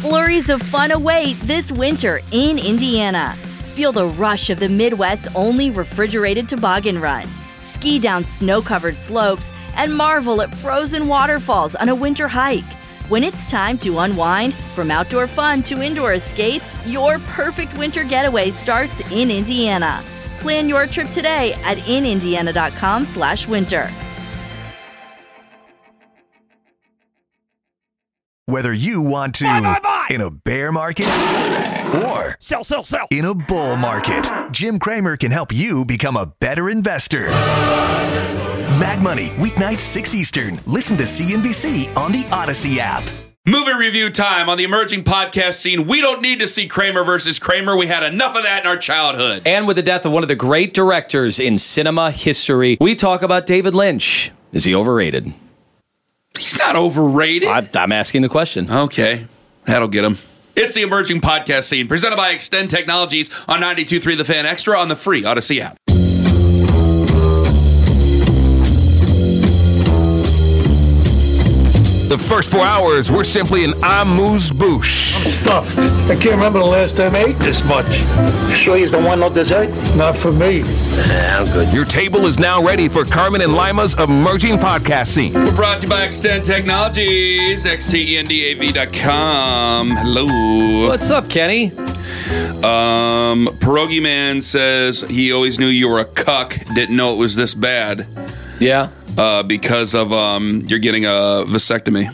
Flurries of fun await this winter in Indiana. Feel the rush of the Midwest's only refrigerated toboggan run. Ski down snow-covered slopes and marvel at frozen waterfalls on a winter hike. When it's time to unwind, from outdoor fun to indoor escapes, your perfect winter getaway starts in Indiana. Plan your trip today at inindiana.com/winter. Whether you want to buy. in a bear market or Sell. in a bull market, Jim Cramer can help you become a better investor. Mad Money, weeknights 6 Eastern. Listen to CNBC on the Odyssey app. Movie review time on the emerging podcast scene. We don't need to see Kramer versus Kramer. We had enough of that in our childhood. And with the death of one of the great directors in cinema history, we talk about David Lynch. Is he overrated? He's not overrated. I'm asking the question. Okay, that'll get him. It's the emerging podcast scene, presented by Extend Technologies on 92.3 The Fan Extra on the free Odyssey app. The first 4 hours were simply an amuse-bouche. I'm stuffed. I can't remember the last time I ate this much. Sure you don't want no dessert? Not for me. I'm good. Your table is now ready for Carmen and Lima's emerging podcast scene. We're brought to you by Extend Technologies, xtendav.com. Hello. What's up, Kenny? Pierogi Man says he always knew you were a cuck, didn't know it was this bad. Yeah. Because of you're getting a vasectomy.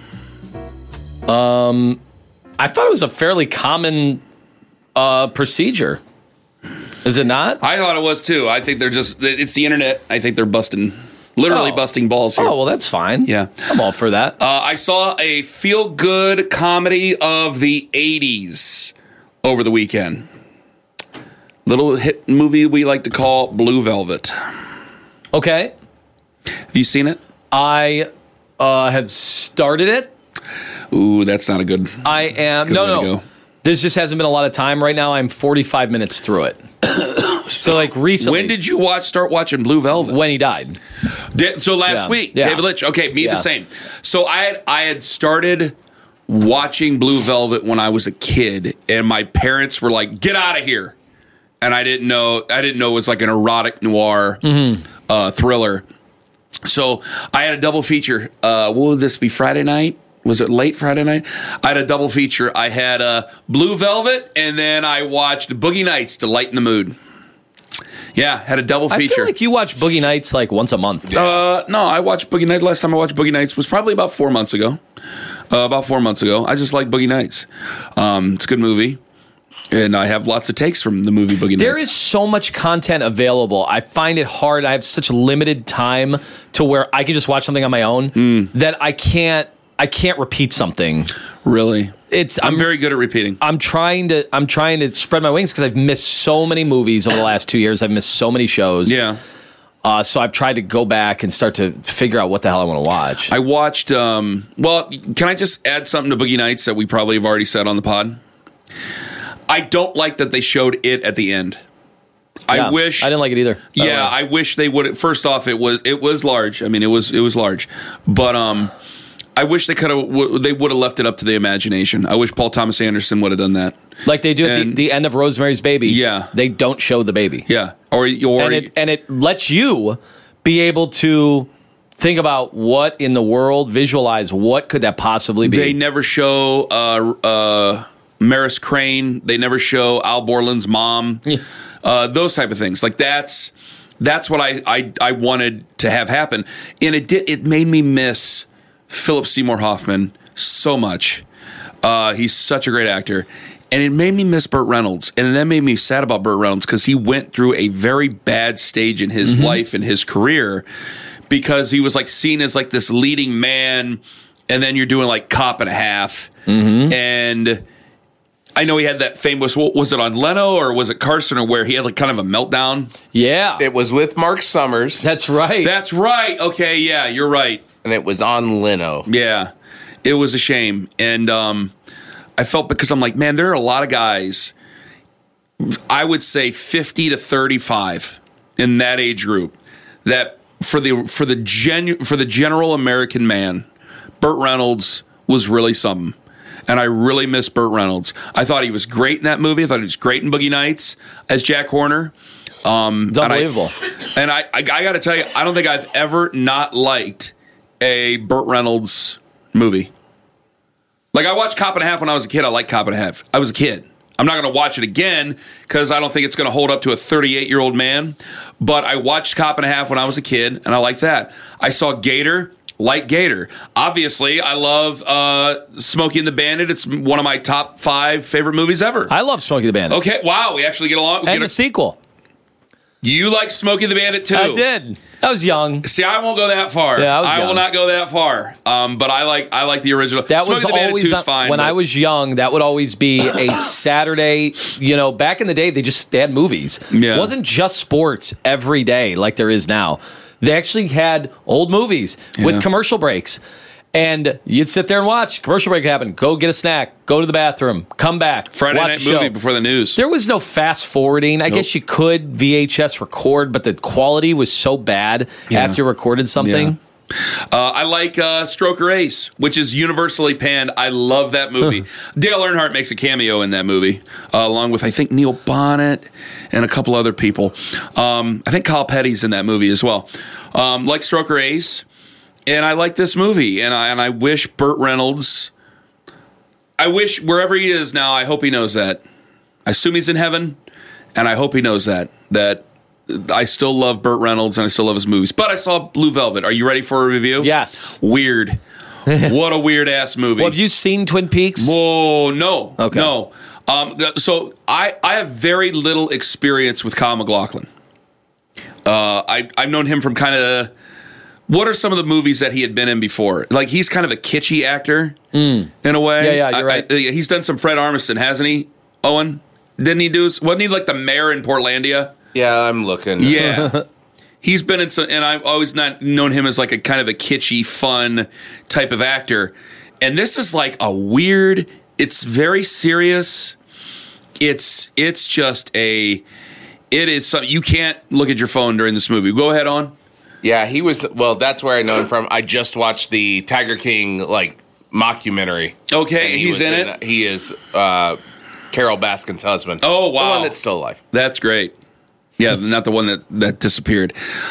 I thought it was a fairly common procedure. Is it not? I thought it was too. I think it's the internet. I think they're busting balls here. Oh, well, that's fine. Yeah. I'm all for that. I saw a feel-good comedy of the 80s over the weekend. Little hit movie we like to call Blue Velvet. Okay. Have you seen it? I have started it. Ooh, that's not a good. I am. Good way to go. There just hasn't been a lot of time. Right now, I'm 45 minutes through it. So, like, recently. When did you start watching Blue Velvet? When he died. So last week, Yeah. David Lynch. Okay, me the same. So I had started watching Blue Velvet when I was a kid, and my parents were like, "Get out of here," and I didn't know it was like an erotic noir thriller. So I had a double feature. What would this be? Friday night? Was it late Friday night? I had a double feature. I had Blue Velvet, and then I watched Boogie Nights to lighten the mood. Yeah, had a double feature. I feel like you watch Boogie Nights like once a month. No, I watched Boogie Nights. Last time I watched Boogie Nights was probably about 4 months ago. I just like Boogie Nights. It's a good movie. And I have lots of takes from the movie Boogie Nights. There is so much content available. I find it hard. I have such limited time to where I can just watch something on my own that I can't repeat something. Really? I'm very good at repeating. I'm trying to spread my wings because I've missed so many movies over the last 2 years. I've missed so many shows. Yeah. So I've tried to go back and start to figure out what the hell I want to watch. I watched, can I just add something to Boogie Nights that we probably have already said on the pod? I don't like that they showed it at the end. Yeah, I didn't like it either. Yeah, I wish they would. First off, it was large. I mean, it was large, but I wish they would have left it up to the imagination. I wish Paul Thomas Anderson would have done that, like they do at the end of Rosemary's Baby. Yeah, they don't show the baby. Yeah, and it lets you be able to think about what in the world, visualize what could that possibly be. They never show Maris Crane. They never show Al Borland's mom. Those type of things. Like that's what I wanted to have happen, and it made me miss Philip Seymour Hoffman so much. He's such a great actor, and it made me miss Burt Reynolds, and that made me sad about Burt Reynolds because he went through a very bad stage in his life and his career because he was like seen as like this leading man, and then you're doing like Cop and a Half, and I know he had that famous, was it on Leno or was it Carson, or where he had like kind of a meltdown? Yeah. It was with Mark Summers. That's right. That's right. Okay, yeah, you're right. And it was on Leno. Yeah. It was a shame. And I felt, because I'm like, man, there are a lot of guys, I would say 50 to 35 in that age group, that for the general American man, Burt Reynolds was really something. and I really miss Burt Reynolds. I thought he was great in that movie. I thought he was great in Boogie Nights as Jack Horner. It's unbelievable. And I got to tell you, I don't think I've ever not liked a Burt Reynolds movie. Like, I watched Cop and a Half when I was a kid. I liked Cop and a Half. I was a kid. I'm not going to watch it again because I don't think it's going to hold up to a 38-year-old man. But I watched Cop and a Half when I was a kid, and I like that. I saw Gator, like Gator. Obviously, I love Smokey and the Bandit. It's one of my top 5 favorite movies ever. I love Smokey the Bandit. Okay, wow, we actually get along. And the sequel. You like Smokey the Bandit, too? I did. I was young. See, I won't go that far. Yeah, I will not go that far. But I like the original. That Smokey was the Bandit always 2 is fine. When I was young, that would always be a Saturday. Back in the day, they had movies. Yeah. It wasn't just sports every day like there is now. They actually had old movies with commercial breaks. And you'd sit there and watch. Commercial break happened. Go get a snack. Go to the bathroom. Come back. Friday watch night a movie show. before the news. There was no fast forwarding. I guess you could VHS record, but the quality was so bad after you recorded something. Yeah. I like Stroker Ace, which is universally panned. I love that movie. Dale Earnhardt makes a cameo in that movie, along with, I think, Neil Bonnet and a couple other people. I think Kyle Petty's in that movie as well. Like Stroker Ace. And I like this movie, and I wish Burt Reynolds, I wish wherever he is now, I hope he knows that. I assume he's in heaven, and I hope he knows that I still love Burt Reynolds, and I still love his movies. But I saw Blue Velvet. Are you ready for a review? Yes. Weird. What a weird-ass movie. Well, have you seen Twin Peaks? Whoa, no. Okay. No. So I have very little experience with Kyle MacLachlan. I've known him from kind of... What are some of the movies that he had been in before? Like, he's kind of a kitschy actor in a way. Yeah, you're right. He's done some Fred Armisen, hasn't he, Owen? Didn't he do... Wasn't he like the mayor in Portlandia? Yeah, I'm looking. Yeah. He's been in some... And I've always not known him as like a kind of a kitschy, fun type of actor. And this is like a weird... It's very serious. It's just a... It is something... You can't look at your phone during this movie. Go ahead, on. Yeah, he was. Well, that's where I know him from. I just watched the Tiger King mockumentary. Okay, he's in it. He is Carol Baskin's husband. Oh, wow, the one that's still alive. That's great. Yeah, not the one that disappeared.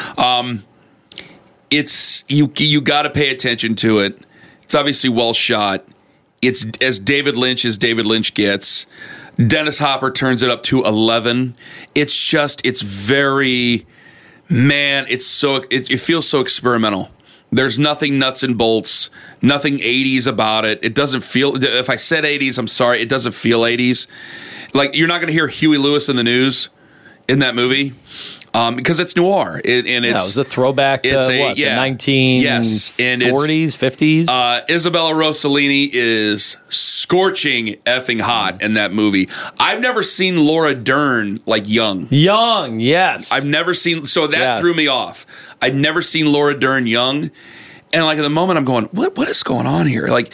It's you got to pay attention to it. It's obviously well shot. It's as David Lynch gets. Dennis Hopper turns it up to 11. It's very. Man, it feels so experimental. There's nothing nuts and bolts, nothing 80s about it. It doesn't feel, if I said 80s, I'm sorry, it doesn't feel 80s. Like, you're not going to hear Huey Lewis in the News in that movie because it's noir. It was a throwback to the 1940s, 50s? Isabella Rossellini is scorching effing hot in that movie. I've never seen Laura Dern young. Young, yes. I've never seen, so that threw me off. I'd never seen Laura Dern young. And at the moment I'm going, what is going on here? I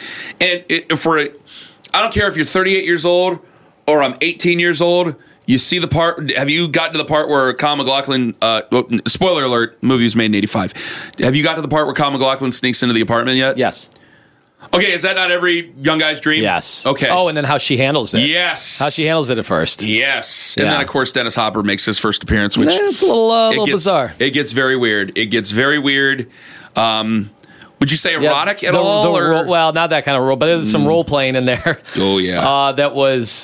don't care if you're 38 years old or I'm 18 years old. You see the part, have you gotten to the part where Kyle MacLachlan, spoiler alert, movie was made in 85. Have you got to the part where Kyle MacLachlan sneaks into the apartment yet? Yes. Okay, is that not every young guy's dream? Yes. Okay. Oh, and then how she handles it. Yes. How she handles it at first. Yes. And then, of course, Dennis Hopper makes his first appearance, which... It's a little bizarre. It gets very weird. Would you say erotic at all? Well, not that kind of role, but there's some role-playing in there. Oh, yeah. That was,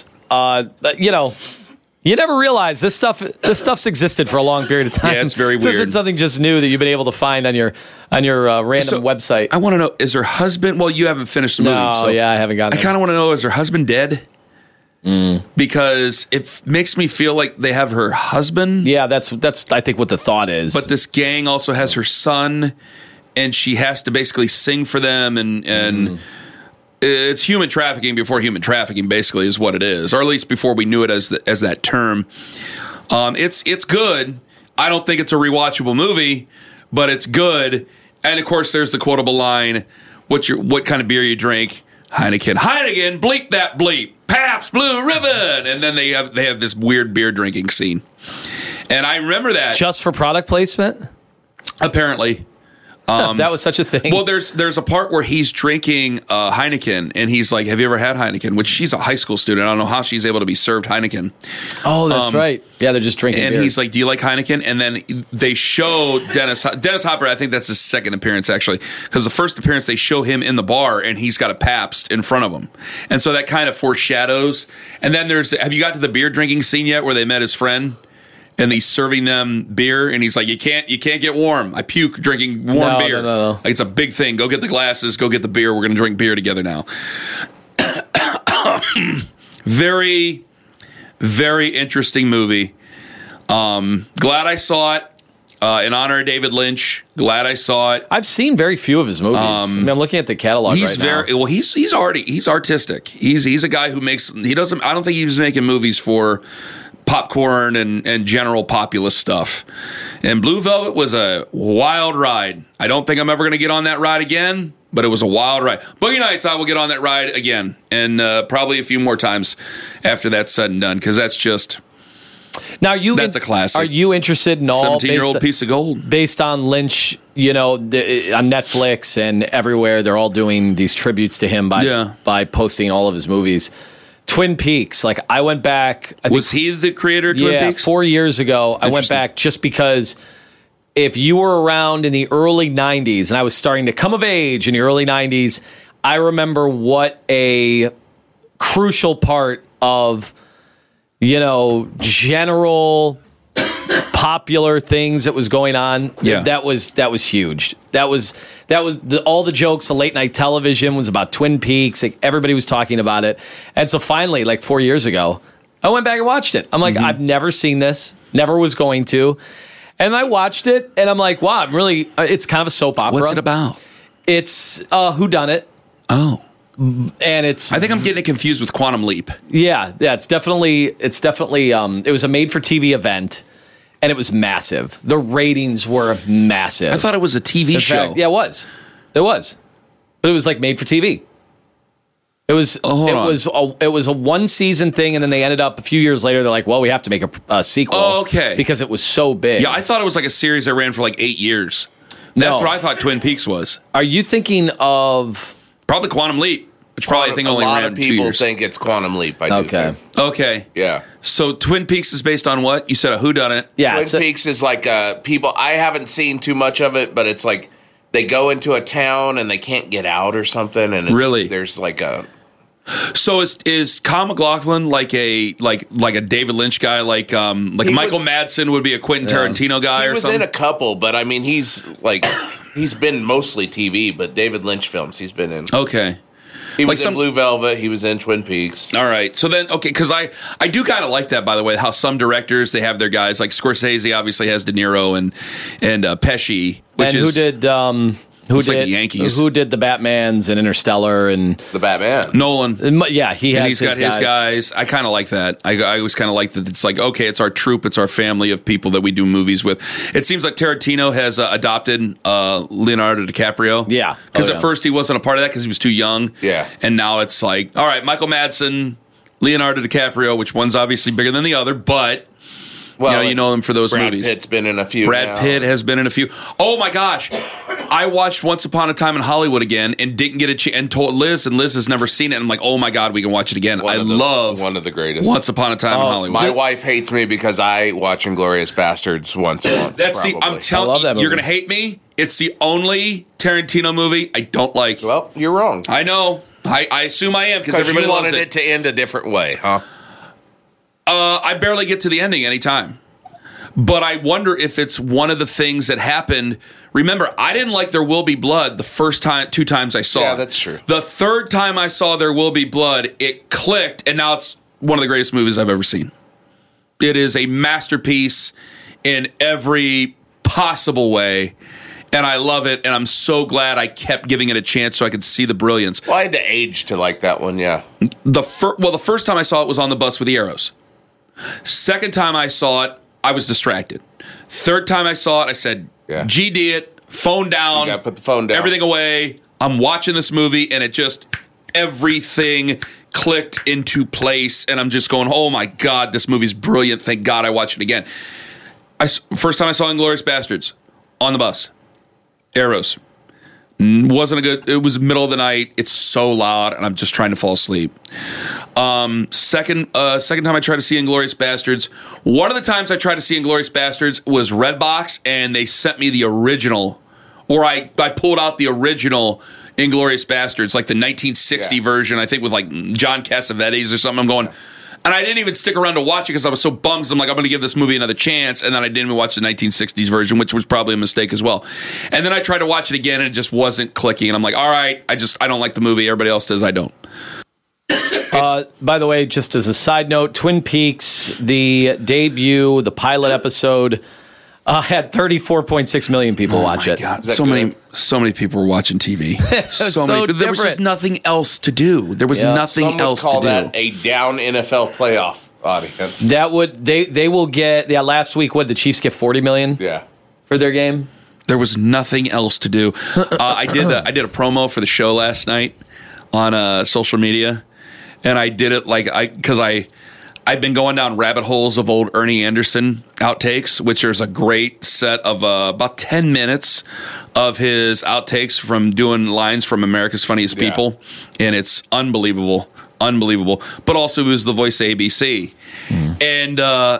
you never realize this stuff's existed for a long period of time. Yeah, it's very weird. This isn't something just new that you've been able to find on your random website. I want to know, is her husband... Well, you haven't finished the movie. No, I haven't gotten I kind of want to know, is her husband dead? Because it makes me feel like they have her husband. Yeah, that's I think what the thought is. But this gang also has her son, and she has to basically sing for them, and it's human trafficking before human trafficking, basically, is what it is, or at least before we knew it as that term. It's good. I don't think it's a rewatchable movie, but it's good. And of course, there's the quotable line: "What kind of beer you drink? Heineken. Heineken. Bleep that bleep. Pabst Blue Ribbon." And then they have this weird beer drinking scene, and I remember that just for product placement. Apparently. That was such a thing. Well, there's a part where he's drinking Heineken, and he's like, "Have you ever had Heineken?" Which she's a high school student. I don't know how she's able to be served Heineken. Oh, that's right. Yeah, they're just drinking. And beer. he's like, "Do you like Heineken?" And then they show Dennis Hopper. I think that's his second appearance, actually, because the first appearance they show him in the bar, and he's got a Pabst in front of him, and so that kind of foreshadows. And then have you got to the beer drinking scene yet, where they met his friend? And he's serving them beer, and he's like, "You can't get warm. I puke drinking warm beer. No. Like, it's a big thing. Go get the glasses. Go get the beer. We're going to drink beer together now." Very, very interesting movie. Glad I saw it. In honor of David Lynch. Glad I saw it. I've seen very few of his movies. I'm looking at the catalog He's right now. well. He's artistic. He's a guy who makes. He doesn't. I don't think he was making movies for popcorn and general populist stuff. And Blue Velvet was a wild ride. I don't think I'm ever going to get on that ride again, but it was a wild ride. Boogie Nights, I will get on that ride again, and probably a few more times after that's said and done, because that's just... Now, that's a classic. Are you interested in all 17-year-old piece of gold based on Lynch? You know, on Netflix and everywhere, they're all doing these tributes to him by posting all of his movies. Twin Peaks, like I went back. Was he the creator of Twin Peaks? 4 years ago. I went back just because if you were around in the early 90s and I was starting to come of age in the early 90s, I remember what a crucial part of, general popular things that was going on. Yeah. That was huge. That was all the jokes. The late night television was about Twin Peaks. Like, everybody was talking about it. And so finally, like 4 years ago, I went back and watched it. I'm like, I've never seen this. Never was going to. And I watched it, and I'm like, wow, it's kind of a soap opera. What's it about? It's whodunit. Oh. And I think I'm getting it confused with Quantum Leap. Yeah, it's definitely it was a made for TV event, and it was massive. The ratings were massive. I thought it was a TV show. Yeah, it was. But it was like made for TV. It was it was a one season thing, and then they ended up a few years later. They're like, well, we have to make a sequel. Oh, okay, because it was so big. Yeah, I thought it was like a series that ran for like 8 years. That's what I thought Twin Peaks was. Are you thinking of probably Quantum Leap? Which probably I think only ran 2 years. A lot of people think it's Quantum Leap. I do think. Okay. Yeah. So Twin Peaks is based on what? You said a whodunit. Yeah. Twin Peaks is like people. I haven't seen too much of it, but it's like they go into a town and they can't get out or something. And really, there's like a. So is Kyle MacLachlan like a David Lynch guy, like Michael Madsen would be a Quentin Tarantino guy or something? He was in a couple, but I mean he's been mostly TV, but David Lynch films he's been in. Okay. He was in Blue Velvet. He was in Twin Peaks. All right. So then, okay, because I do kind of like that, by the way, how some directors, they have their guys. Like Scorsese obviously has De Niro and Pesci. Who did like the Yankees. Who did the Batmans and Interstellar and the Batman? Nolan. Yeah, he's got his guys. I kind of like that. I always kind of like that. It's like, okay, it's our troupe, it's our family of people that we do movies with. It seems like Tarantino has adopted Leonardo DiCaprio. Yeah, because at first he wasn't a part of that because he was too young. Yeah, and now it's like, all right, Michael Madsen, Leonardo DiCaprio, which one's obviously bigger than the other, but. Well, you know them for those movies. Brad Pitt's been in a few. Brad Pitt has been in a few. Oh my gosh, I watched Once Upon a Time in Hollywood again and didn't get a chance. And told Liz, and Liz has never seen it. And I'm like, oh my god, we can watch it again. I love one of the greatest. Once Upon a Time in Hollywood. My wife hates me because I watch Inglourious Bastards once a month. I'm telling you, you're gonna hate me. It's the only Tarantino movie I don't like. Well, you're wrong. I know. I assume I am because everybody you wanted loves it to end a different way, huh? I barely get to the ending anytime. But I wonder if it's one of the things that happened. Remember, I didn't like There Will Be Blood the first 2 times I saw it. Yeah, that's true. The third time I saw There Will Be Blood, it clicked, and now it's one of the greatest movies I've ever seen. It is a masterpiece in every possible way, and I love it, and I'm so glad I kept giving it a chance so I could see the brilliance. Well, I had to age to like that one, yeah. The first time I saw it was on the bus with the arrows. Second time I saw it, I was distracted. Third time I saw it, I said, GD it, phone down. You gotta put the phone down. Everything away. I'm watching this movie, and it just, everything clicked into place, and I'm just going, oh my God, this movie's brilliant. Thank God I watched it again. First time I saw Inglourious Bastards, on the bus. Arrows. Wasn't a good. It was middle of the night. It's so loud, and I'm just trying to fall asleep. Second time I tried to see Inglourious Bastards. One of the times I tried to see Inglourious Bastards was Redbox, and they sent me the original, or I pulled out the original Inglourious Bastards, like the 1960 version, I think with like John Cassavetes or something. I'm going. And I didn't even stick around to watch it because I was so bummed. I'm like, I'm going to give this movie another chance. And then I didn't even watch the 1960s version, which was probably a mistake as well. And then I tried to watch it again, and it just wasn't clicking. And I'm like, all right, I don't like the movie. Everybody else does. I don't. By the way, just as a side note, Twin Peaks, the debut, the pilot episode, had 34.6 million people watch it. God. So many people were watching TV. There was just nothing else to do. There was nothing else to do. Call that a down NFL playoff audience. That would they will get last week. What did the Chiefs get 40 million? Yeah, for their game. There was nothing else to do. I did a promo for the show last night on social media, and I did it because I've been going down rabbit holes of old Ernie Anderson outtakes, which there's a great set of about 10 minutes of his outtakes from doing lines from America's Funniest People, and it's unbelievable. But also he was the voice of ABC, and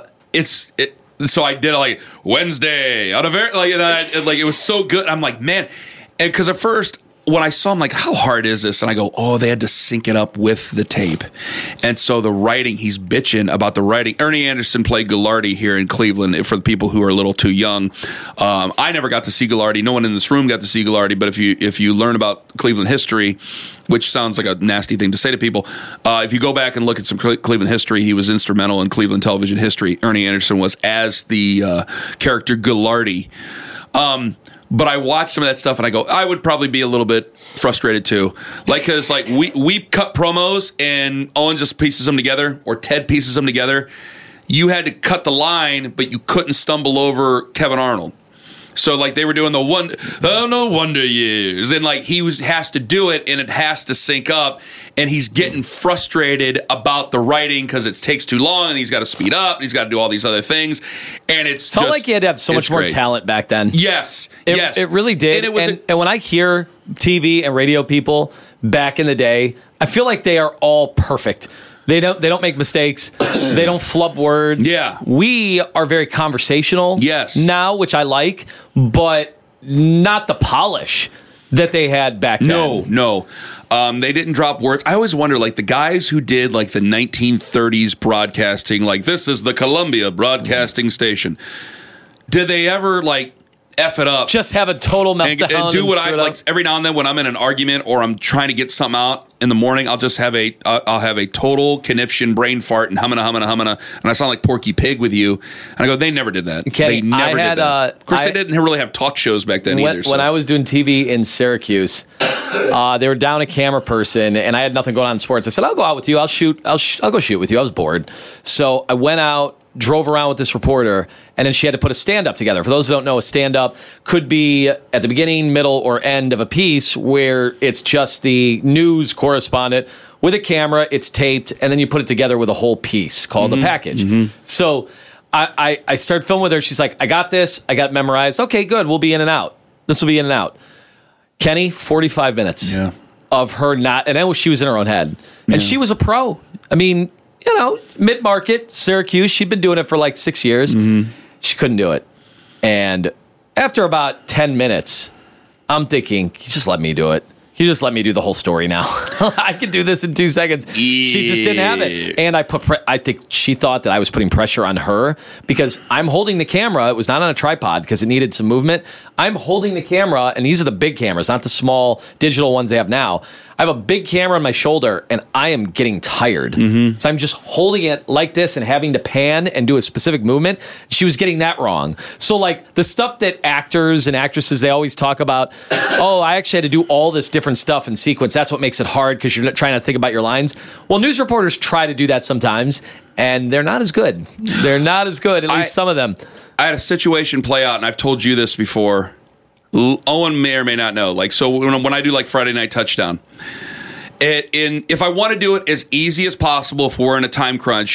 so I did it like Wednesday on a very like it was so good. I'm like, man, and because at first, when I saw him, like, how hard is this? And I go, oh, they had to sync it up with the tape. And so the writing, he's bitching about the writing. Ernie Anderson played Ghoulardi here in Cleveland, for the people who are a little too young. I never got to see Ghoulardi. No one in this room got to see Ghoulardi. But if you learn about Cleveland history, which sounds like a nasty thing to say to people, if you go back and look at some Cleveland history, he was instrumental in Cleveland television history. Ernie Anderson was as the character Ghoulardi. But I watched some of that stuff and I go, I would probably be a little bit frustrated too. Like, because like we cut promos and Owen just pieces them together, or Ted pieces them together. You had to cut the line, but you couldn't stumble over Kevin Arnold. So like they were doing no wonder years, and like has to do it, and it has to sync up, and he's getting frustrated about the writing because it takes too long, and he's got to speed up, and he's got to do all these other things, and it's felt like he had to have so much more talent back then. Yes, it really did. And when I hear TV and radio people back in the day, I feel like they are all perfect. They don't make mistakes. They don't flub words. Yeah. We are very conversational now, which I like, but not the polish that they had back then. No. They didn't drop words. I always wonder, like, the guys who did, like, the 1930s broadcasting, like, this is the Columbia Broadcasting Station. Did they ever, like, F it up? Just have a total meltdown and do what I like. Every now and then when I'm in an argument or I'm trying to get something out in the morning, I'll just have I'll have a total conniption brain fart and humming, and I sound like Porky Pig with you. And I go, they never did that. Okay, they never did that. Of course, they didn't really have talk shows back then either. When I was doing TV in Syracuse, they were down a camera person, and I had nothing going on in sports. I said, I'll go out with you. I'll go shoot with you. I was bored, so I went out, drove around with this reporter, and then she had to put a stand-up together. For those who don't know, a stand-up could be at the beginning, middle, or end of a piece where it's just the news correspondent with a camera, it's taped, and then you put it together with a whole piece called a package. So I started filming with her. She's like, I got this. I got it memorized. Okay, good. We'll be in and out. This will be in and out. Kenny, 45 minutes of her not, and then she was in her own head. And she was a pro. I mean, you know, mid-market, Syracuse. She'd been doing it for like 6 years. She couldn't do it. And after about 10 minutes, I'm thinking, you just let me do it. You just let me do the whole story now. I can do this in 2 seconds. She just didn't have it. And I think she thought that I was putting pressure on her because I'm holding the camera. It was not on a tripod because it needed some movement. I'm holding the camera, and these are the big cameras, not the small digital ones they have now. I have a big camera on my shoulder, and I am getting tired. So I'm just holding it like this and having to pan and do a specific movement. She was getting that wrong. So, like, the stuff that actors and actresses, they always talk about, oh, I actually had to do all this different stuff in sequence. That's what makes it hard because you're trying to think about your lines. Well, news reporters try to do that sometimes, and they're not as good. They're not as good, at least some of them. I had a situation play out, and I've told you this before. Owen may or may not know. Like, so when I do like Friday Night Touchdown, if I want to do it as easy as possible if we're in a time crunch,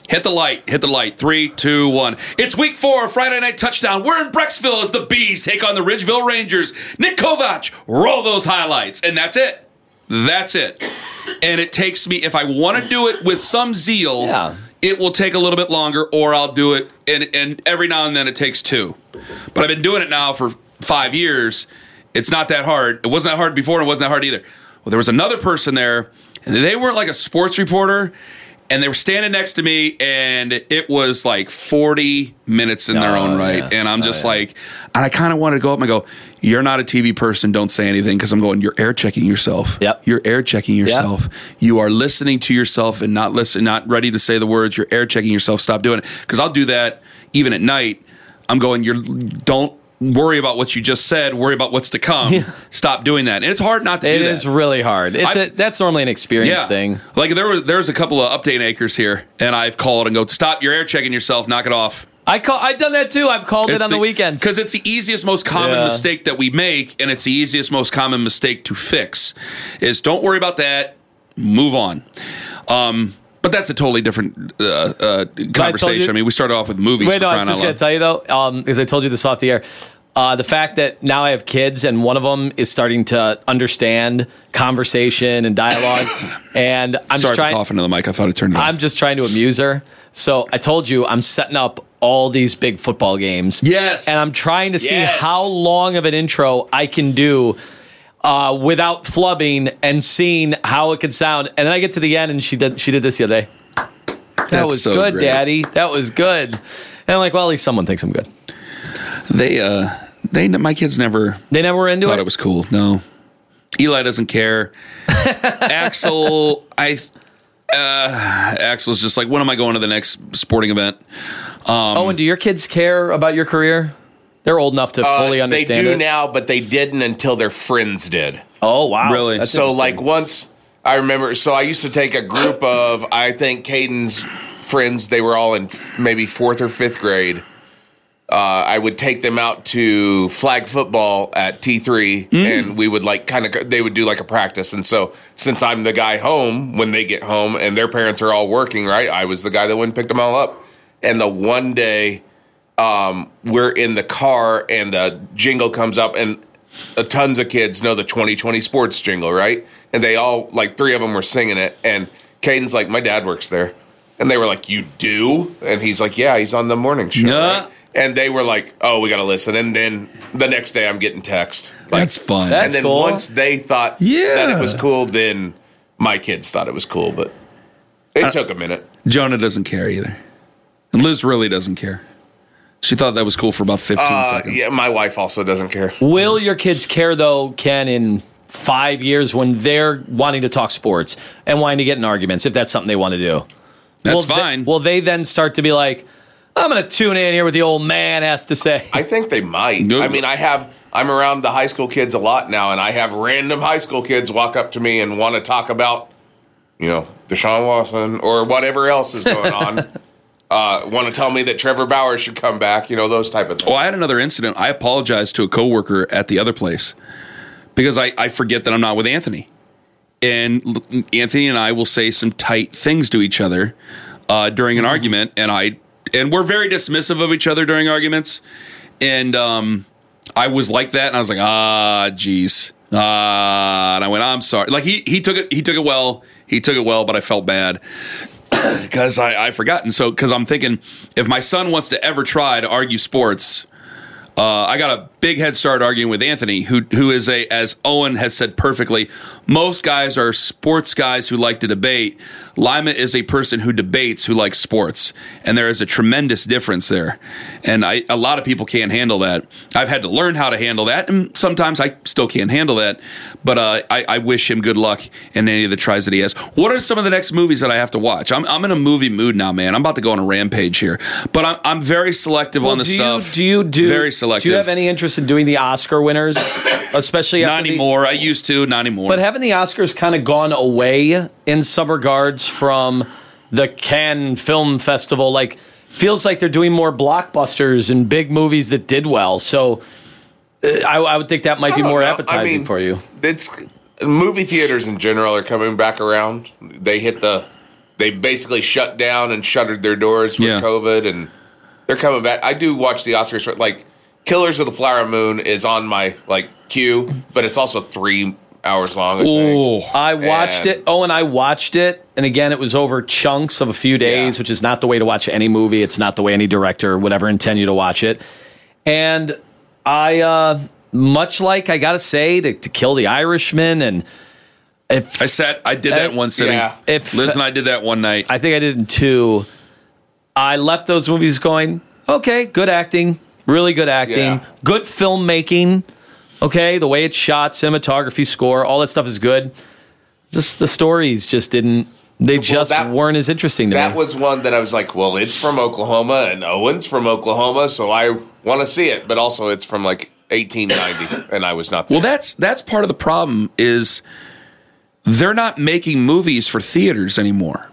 Hit the light. 3, 2, 1. It's week 4, Friday Night Touchdown. We're in Brecksville as the Bees take on the Ridgeville Rangers. Nick Kovac, roll those highlights. And that's it. And it takes me, if I want to do it with some zeal, it will take a little bit longer, or I'll do it, and every now and then it takes 2. But I've been doing it now for 5 years. It's not that hard. It wasn't that hard before, and it wasn't that hard either. Well, there was another person there, and they weren't like a sports reporter, and they were standing next to me, and it was like 40 minutes in their own right. And I'm just like, and I kind of wanted to go up and go, you're not a TV person, don't say anything, because I'm going, you're air checking yourself. Yep. You're air checking yourself. Yep. You are listening to yourself and not ready to say the words. You're air checking yourself. Stop doing it. Because I'll do that even at night. I'm going, don't worry about what you just said. Worry about what's to come. Yeah. Stop doing that. And it's hard not to do that. It is really hard. That's normally an experience thing. Like there's a couple of update anchors here, and I've called and go, stop, you're air checking yourself, knock it off. I've done that too. I've called it on the weekends. Because it's the easiest, most common mistake that we make, and it's the easiest, most common mistake to fix, is don't worry about that, move on. But that's a totally different conversation. I mean, we started off with movies. Wait, no, I was just going to tell you, though, because I told you this off the air. The fact that now I have kids and one of them is starting to understand conversation and dialogue, and I'm Sorry just trying. for coughing into the mic. I thought it turned it off. I'm just trying to amuse her. So I told you I'm setting up all these big football games. Yes, and I'm trying to see how long of an intro I can do without flubbing and seeing how it could sound. And then I get to the end, and she did this the other day. That was so good, great. Daddy. That was good. And I'm like, well, at least someone thinks I'm good. My kids never. They never were into thought it was cool. No, Eli doesn't care. Axel's just like, when am I going to the next sporting event? And do your kids care about your career? They're old enough to fully understand it. They do now, but they didn't until their friends did. Oh, wow. Really? That's so, like, once I remember, so I used to take a group of, I think, Caden's friends. They were all in maybe 4th or 5th grade. I would take them out to flag football at T3, and we would they would do like a practice. And so, since I'm the guy home when they get home, and their parents are all working, right? I was the guy that went and picked them all up. And the one day, we're in the car, and the jingle comes up, and tons of kids know the 2020 sports jingle, right? And they all, like 3 of them were singing it. And Caden's like, my dad works there. And they were like, you do? And he's like, yeah, he's on the morning show. Right? And they were like, oh, we got to listen. And then the next day I'm getting text. That's fun. That's and then cool. Once they thought that it was cool, then my kids thought it was cool. But it took a minute. Jonah doesn't care either. And Liz really doesn't care. She thought that was cool for about 15 seconds. Yeah, my wife also doesn't care. Will your kids care, though, Ken, in 5 years when they're wanting to talk sports and wanting to get in arguments, if that's something they want to do? That's fine. Will they then start to be like, I'm going to tune in here what the old man has to say? I think they might. I mean, I'm around the high school kids a lot now, and I have random high school kids walk up to me and want to talk about, Deshaun Watson or whatever else is going on. Want to tell me that Trevor Bauer should come back, those type of things. Well, I had another incident. I apologized to a coworker at the other place because I forget that I'm not with Anthony. And Anthony and I will say some tight things to each other during an argument, and we're very dismissive of each other during arguments. And I was like that, and I was like, geez. And I went, I'm sorry. Like he took it well. He took it well, but I felt bad because I forgot. And so, because I'm thinking, if my son wants to ever try to argue sports, I got a big head start arguing with Anthony, who is as Owen has said perfectly, most guys are sports guys who like to debate. Lima is a person who debates, who likes sports. And there is a tremendous difference there. And a lot of people can't handle that. I've had to learn how to handle that, and sometimes I still can't handle that. But I wish him good luck in any of the tries that he has. What are some of the next movies that I have to watch? I'm in a movie mood now, man. I'm about to go on a rampage here. But I'm very selective on the stuff. Do you very selective. Do you have any interest in doing the Oscar winners, especially after not anymore? I used to, not anymore. But haven't the Oscars kind of gone away in some regards from the Cannes Film Festival? Like, feels like they're doing more blockbusters and big movies that did well. So I would think that might be more appetizing for you. It's movie theaters in general are coming back around. They hit they basically shut down and shuttered their doors with COVID, and they're coming back. I do watch the Oscars, but like Killers of the Flower Moon is on my queue, but it's also 3 hours long. I watched it. Oh, and I watched it, and again, it was over chunks of a few days, which is not the way to watch any movie. It's not the way any director would ever intend you to watch it. And I, much like I gotta say, to Kill the Irishman, and I did that one sitting. Yeah. Liz and I did that one night. I think I did in 2. I left those movies going, okay, good acting, really good acting, good filmmaking. Okay, the way it's shot, cinematography, score, all that stuff is good. Just the stories just didn't. They weren't as interesting to me. That was one that I was like, well, it's from Oklahoma, and Owen's from Oklahoma, so I want to see it. But also, it's from 1890, and I was not there. Well, that's part of the problem is they're not making movies for theaters anymore.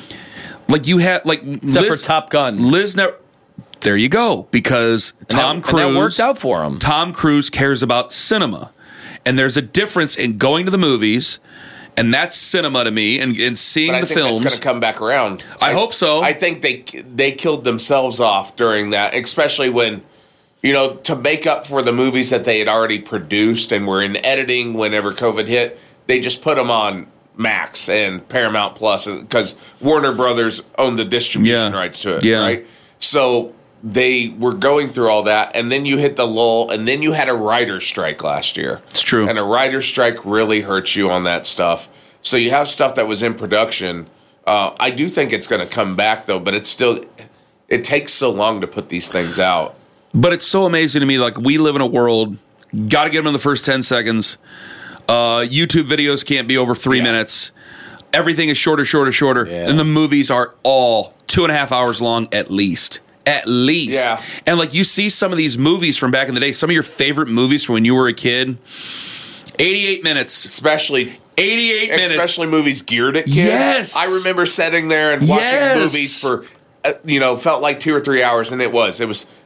Like you had except for Top Gun. Liz never. There you go, because Tom Cruise and that worked out for him. Tom Cruise cares about cinema, and there's a difference in going to the movies, and that's cinema to me, and seeing the films. It's going to come back around. I hope so. I think they killed themselves off during that, especially when, to make up for the movies that they had already produced and were in editing whenever COVID hit. They just put them on Max and Paramount Plus because Warner Brothers owned the distribution rights to it, right? So they were going through all that, and then you hit the lull, and then you had a writer's strike last year. It's true. And a writer's strike really hurts you on that stuff. So you have stuff that was in production. I do think it's going to come back, though, but it takes so long to put these things out. But it's so amazing to me, we live in a world, got to get them in the first 10 seconds. YouTube videos can't be over 3 minutes. Everything is shorter. Yeah. And the movies are all 2.5 hours long at least. Yeah. And you see some of these movies from back in the day, some of your favorite movies from when you were a kid, 88 minutes. Especially 88 minutes. Especially movies geared at kids. Yes. I remember sitting there and watching movies for, felt like 2 or 3 hours, and it was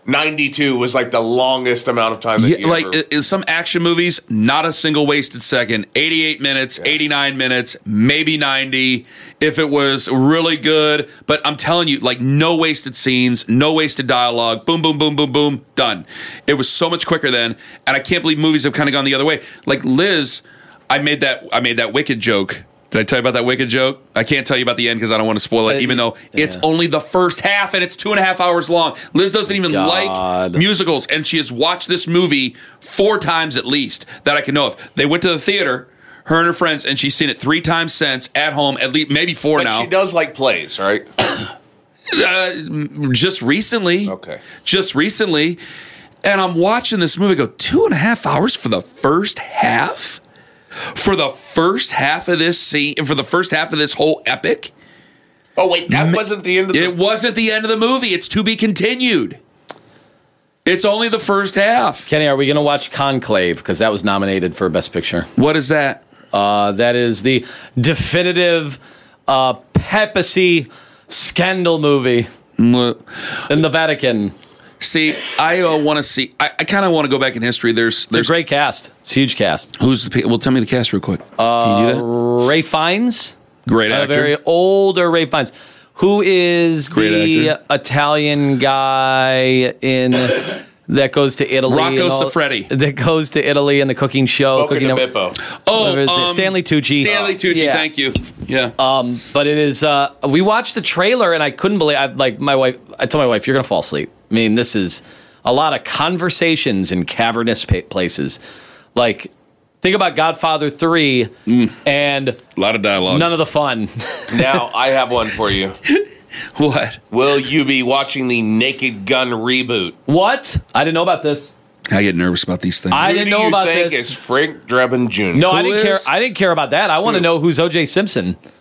92 was the longest amount of time that you ever... some action movies, not a single wasted second. 88 minutes, 89 minutes, maybe 90 if it was really good. But I'm telling you, no wasted scenes, no wasted dialogue. Boom, boom, boom, boom, boom, done. It was so much quicker then, and I can't believe movies have kind of gone the other way. Liz, I made that Wicked joke. Did I tell you about that Wicked joke? I can't tell you about the end because I don't want to spoil it, even though it's only the first half and it's 2.5 hours long. Liz doesn't even like musicals, and she has watched this movie 4 times at least that I can know of. They went to the theater, her and her friends, and she's seen it 3 times since at home, at least maybe 4 now. She does like plays, right? Just recently. Okay. Just recently. And I'm watching this movie go 2.5 hours for the first half? For the first half of this scene, for the first half of this whole epic. Oh wait, that wasn't the end of the... It wasn't the end of the movie. It's to be continued. It's only the first half. Kenny, are we going to watch Conclave? Because that was nominated for Best Picture. What is that? That is the definitive papacy scandal movie in the Vatican. See, I want to see. I kind of want to go back in history. There's a great cast. It's a huge cast. Who's well? Tell me the cast real quick. Can you do that? Ray Fiennes, great actor. A very older Ray Fiennes, who is the Italian guy in that goes to Italy. Rocco Siffredi. That goes to Italy in the cooking show. Bippo. Stanley Tucci. Stanley Tucci. Thank you. Yeah. But it is. We watched the trailer and I couldn't believe. My wife. I told my wife, "You're gonna fall asleep." I mean, this is a lot of conversations in cavernous places. Think about Godfather 3 and a lot of dialogue. None of the fun. Now, I have one for you. What? Will you be watching the Naked Gun reboot? What? I didn't know about this. I get nervous about these things. I didn't know about this. Who do you think is Frank Drebin Jr.? No, I didn't care. I didn't care about that. I want to know who's O.J. Simpson.